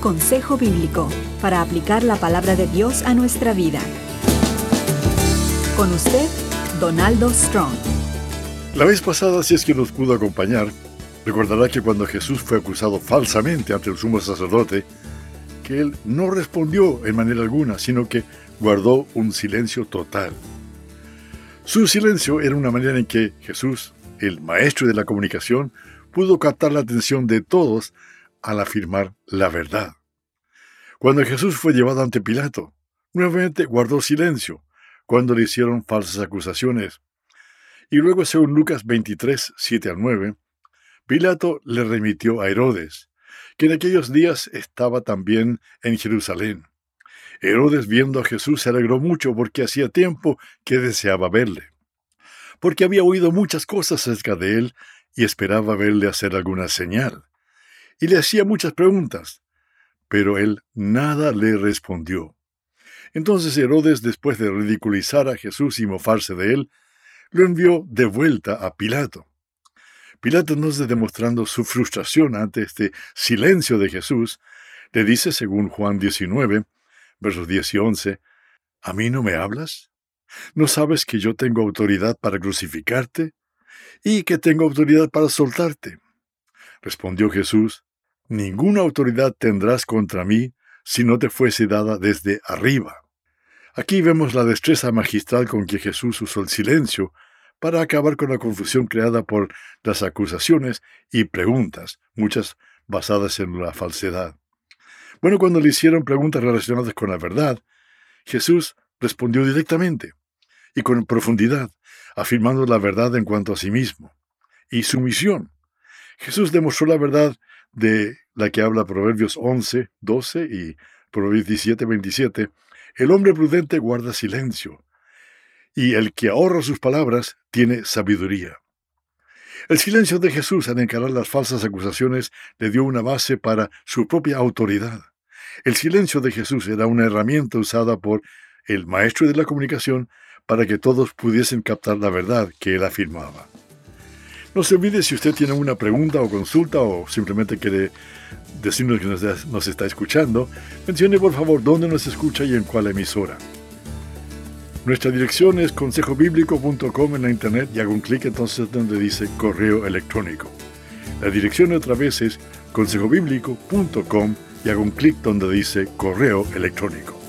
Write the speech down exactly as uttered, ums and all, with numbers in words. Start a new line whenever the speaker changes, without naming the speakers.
Consejo Bíblico para aplicar la palabra de Dios a nuestra vida. Con usted, Donaldo Strong.
La vez pasada, si es que nos pudo acompañar, recordará que cuando Jesús fue acusado falsamente ante el sumo sacerdote, que él no respondió en manera alguna, sino que guardó un silencio total. Su silencio era una manera en que Jesús, el maestro de la comunicación, pudo captar la atención de todos al afirmar la verdad. Cuando Jesús fue llevado ante Pilato, nuevamente guardó silencio cuando le hicieron falsas acusaciones. Y luego, según Lucas veintitrés, siete al nueve, Pilato le remitió a Herodes, que en aquellos días estaba también en Jerusalén. Herodes, viendo a Jesús, se alegró mucho porque hacía tiempo que deseaba verle, porque había oído muchas cosas acerca de él y esperaba verle hacer alguna señal. Y le hacía muchas preguntas, pero él nada le respondió. Entonces Herodes, después de ridiculizar a Jesús y mofarse de él, lo envió de vuelta a Pilato. Pilato, no sé, demostrando su frustración ante este silencio de Jesús, le dice, según Juan diecinueve, versos diez y once, ¿a mí no me hablas? ¿No sabes que yo tengo autoridad para crucificarte y que tengo autoridad para soltarte? Respondió Jesús, ninguna autoridad tendrás contra mí si no te fuese dada desde arriba. Aquí vemos la destreza magistral con que Jesús usó el silencio para acabar con la confusión creada por las acusaciones y preguntas, muchas basadas en la falsedad. Bueno, cuando le hicieron preguntas relacionadas con la verdad, Jesús respondió directamente y con profundidad, afirmando la verdad en cuanto a sí mismo y su misión. Jesús demostró la verdad de la que habla Proverbios once, doce y Proverbios diecisiete, veintisiete. El hombre prudente guarda silencio, y el que ahorra sus palabras tiene sabiduría. El silencio de Jesús al encarar las falsas acusaciones le dio una base para su propia autoridad. El silencio de Jesús era una herramienta usada por el maestro de la comunicación para que todos pudiesen captar la verdad que él afirmaba. No se olvide, si usted tiene una pregunta o consulta o simplemente quiere decirnos que nos, nos está escuchando, mencione por favor dónde nos escucha y en cuál emisora. Nuestra dirección es consejo bíblico punto com en la internet y haga un clic entonces donde dice correo electrónico. La dirección otra vez es consejo bíblico punto com y haga un clic donde dice correo electrónico.